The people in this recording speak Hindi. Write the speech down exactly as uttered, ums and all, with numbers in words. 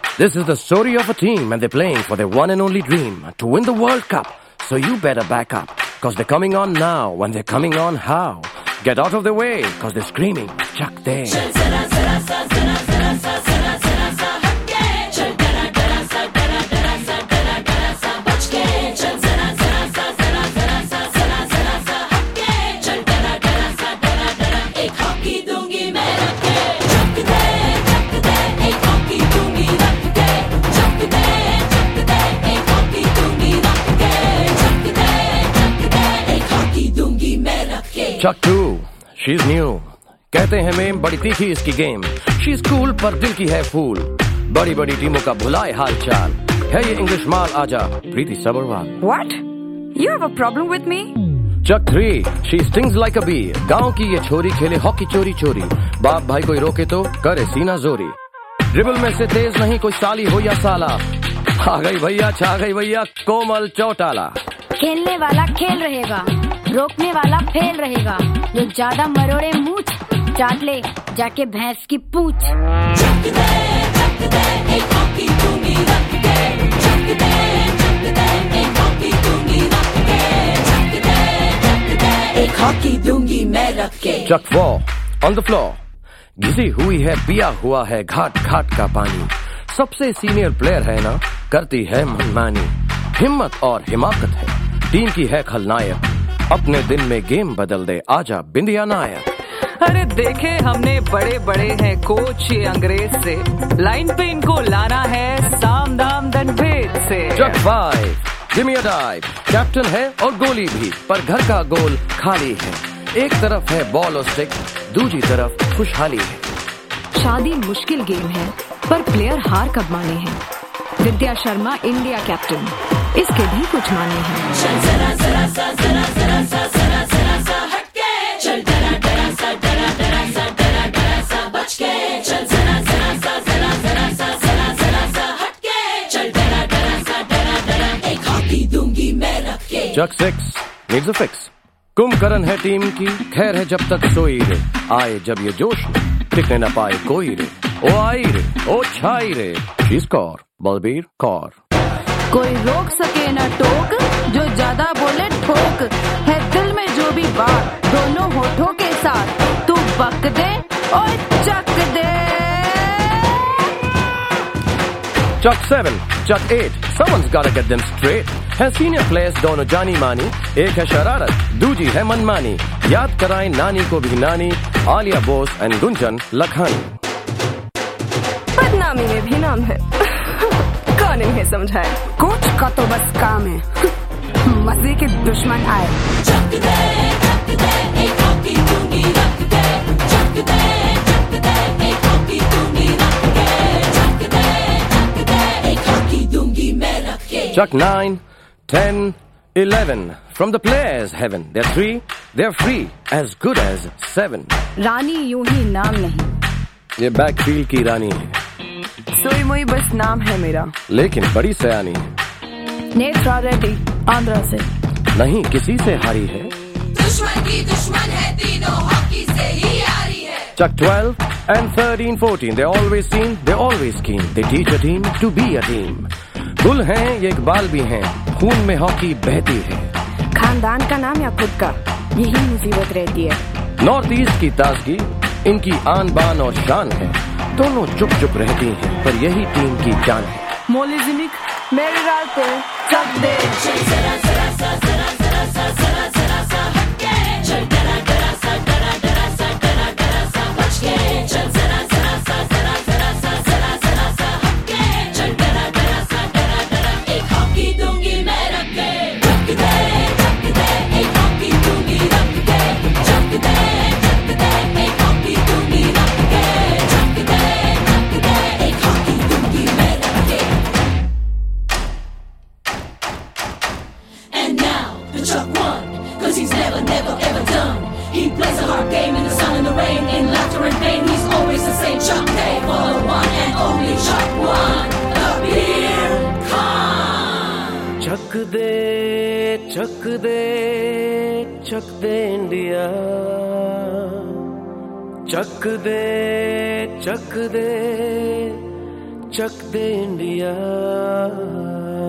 This is the story of a team and they're playing for their one and only dream, to win the World Cup. So you better back up, cause they're coming on now. When they're coming on, how? Get out of the way, cause they're screaming, Chak De. Chuck two, she's new. कहते हैं मेम बड़ी तीखी इसकी गेम. She's cool पर दिल की है फूल. बड़ी बड़ी टीमों का भुलाए हाल चाल. है ये इंग्लिश माल आजा प्रीति Sabharwal. What? You have a problem with me? Chuck three, she stings like a bee. गांव की ये छोरी खेले हॉकी चोरी चोरी. बाप भाई कोई रोके तो करे सीना जोरी. ड्रिबल में से तेज नहीं कोई साली हो या साला. आ गई भैया छा गई भैया कोमल चौटाला. खेलने वाला खेल रहेगा, रोकने वाला फेल रहेगा. जो ज्यादा मरोड़े मूछ चाट ले जाके भैंस की पूंछ. एक हॉकी दूंगी मैं रख के. Chuck four, on the floor. घिसी हुई है पिया हुआ है घाट घाट का पानी. सबसे सीनियर प्लेयर है ना, करती है मनमानी. हिम्मत और हिमाकत है, टीम की है खलनायक. अपने दिन में गेम बदल दे आजा बिंदिया नायक. अरे देखे हमने बड़े बड़े हैं कोच ये अंग्रेज से. लाइन पे इनको लाना है साम दाम दंड भेद से. Chuck five, give me a dive. Captain है और गोली भी, पर घर का गोल खाली है. एक तरफ है बॉल और स्टिक, दूसरी तरफ खुशहाली है. शादी मुश्किल गेम है, पर प्लेयर हार कब माने हैं. विद्या शर्मा इंडिया कैप्टन, इसके भी कुछ माने हैं. चल जरा जरा सा जरा जरा सा जरा जरा सा हटके. चल डरा डरा सा डरा डरा सा डरा डरा सा बच के. चल जरा जरा सा जरा जरा सा जरा जरा सा हटके. चल डरा डरा सा डरा डरा एक हॉकी दूंगी मैं रख के. Chuck six, needs a fix. Kumbhakarna है टीम की, खैर है जब तक सोई रे. आए जब ये जोश में टिकने न पाए कोई रे. ओ आई रे ओ छाई रे. She score, Balbir Kaur. कोई रोक सके न टोक, जो ज्यादा बोले ठोक. है दिल में जो भी बात, दोनों होठों के साथ. तू बक दे और चक दे. Chuck seven, Chuck eight, someone's gotta get them straight. है सीनियर प्लेयर्स दोनों जानी मानी. एक है शरारत, दूजी है मनमानी. याद कराएं नानी को भी नानी, आलिया बोस एंड गुंजन लखानी. बदनामी में भी नाम है, कौन इन्हें समझाए. कोच का तो बस काम है, मजे के दुश्मन आए. चक दे चक दे एक हॉकी दूंगी रख के. चक दे चक दे एक हॉकी दूंगी रख के. चक दे चक दे एक हॉकी दूंगी मैं रख के. Chuck nine, ten, eleven, from the players' heaven. They're three, they're free, as good as seven. रानी यूं ही नाम नहीं, ये बैकफील्ड की रानी है, सोई मोई बस नाम है मेरा. लेकिन बड़ी सयानी है. नेत्रा रेड्डी आंध्रा से. नहीं किसी से हारी है. दुश्मन की दुश्मन है तीनों, हॉकी से ही हारी है. Chuck twelve and thirteen, fourteen, they're always seen, they're always keen. They teach a team to be a team. गुल हैं ये इकबाल भी हैं, खून में हॉकी बहती है. खानदान का नाम या खुद का, यही मुसीबत रहती है. नॉर्थ ईस्ट की ताजगी इनकी आन बान और शान है. दोनों चुप चुप रहती हैं, पर यही टीम की जान है. मोलिजिमिक मेरे राल पे चक दे. चल जरा जरा सा जरा जरा सा जरा जरा सा हटके. चल डरा डरा सा डरा डरा सा डरा डरा सा बच के. चल जरा जरा सा जरा जरा सा जरा जरा सा हटके. चल डरा डरा सा डरा डरा एक हॉकी दूंगी मैं रख के. चक दे चक दे एक हॉकी दूंगी रख के. चक दे चक दे एक हॉकी दूंगी रख के. चक दे चक दे एक हॉकी दूंगी मैं रख के. And now the Chuck one, cause he's never, never, ever done. He plays a hard game in the sun and the rain, in laughter and pain. He's always the same Chuck Day for the one and only Chuck one, Kabir Khan. चक दे चक दे चक दे इंडिया. चक दे चक दे चक दे इंडिया।